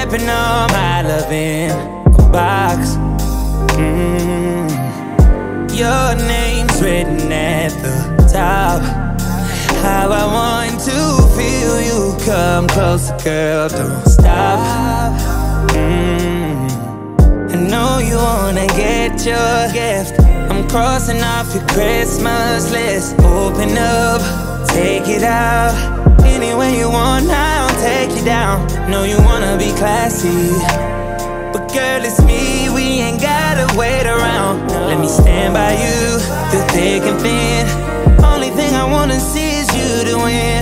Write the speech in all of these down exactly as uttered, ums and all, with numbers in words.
wrapping up my love in a box. mm. Your name's written at the top. How I want to feel you come closer, girl, don't stop. mm. I know you wanna get your gift. I'm crossing off your Christmas list. Open up, take it out. Any way you want, I'll take you down. Know you wanna be classy, but girl, it's me, we ain't gotta wait around. Let me stand by you through thick and thin. Only thing I wanna see is you to win.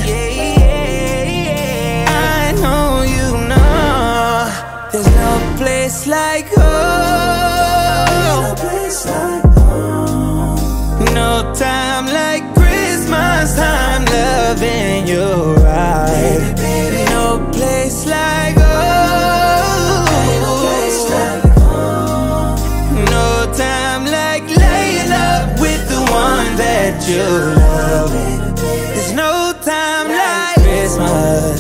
I know you know there's no place like home. No time like Christmas time, loving you right. No place like home. No time like laying up with the one that you love. There's no time like Christmas.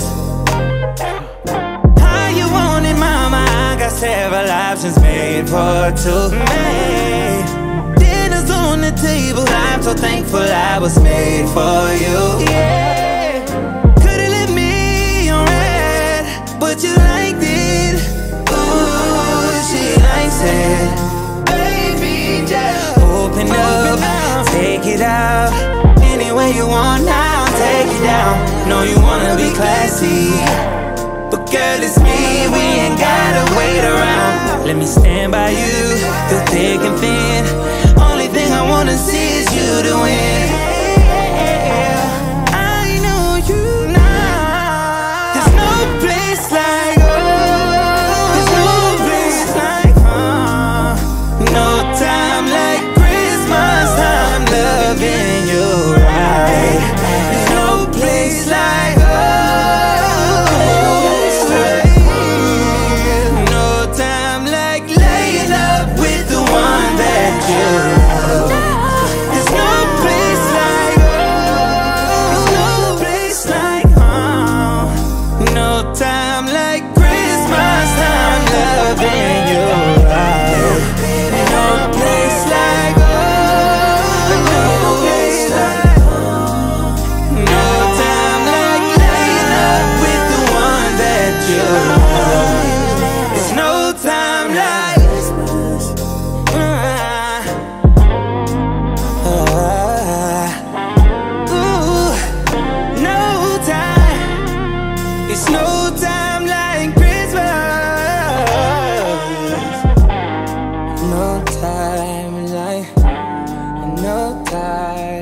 How you want it, mama? I got several options made for two. Made. Dinner's on the table. I'm so thankful I was made for you. Yeah. Could've let me on red, but you liked it. Ooh, she likes it. Baby, just open up, take it out. Any way you want, I'll take it down. Know you wanna be classy, but girl, it's me, we ain't gotta wait around. Let me stand by you through thick and thin. Only thing I wanna see is you to win. I know you now. There's no place like home. There's no place like home. No time like Christmas time, loving you right. There's no place like home. No time like laying up with the one that you love. There's no place like home. There's no place like home. No time like Christmas time, loving you right. No place like home. No place like home. No time like laying up with the one that you love. There's no time like uh, uh, ooh, no time. It's no time like Christmas. No time like, no time.